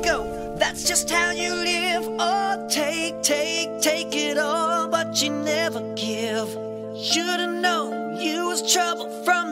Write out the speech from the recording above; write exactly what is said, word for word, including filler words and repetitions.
go. That's just how you live. Oh, take, take, take it all, but you never give. Should've known you was trouble from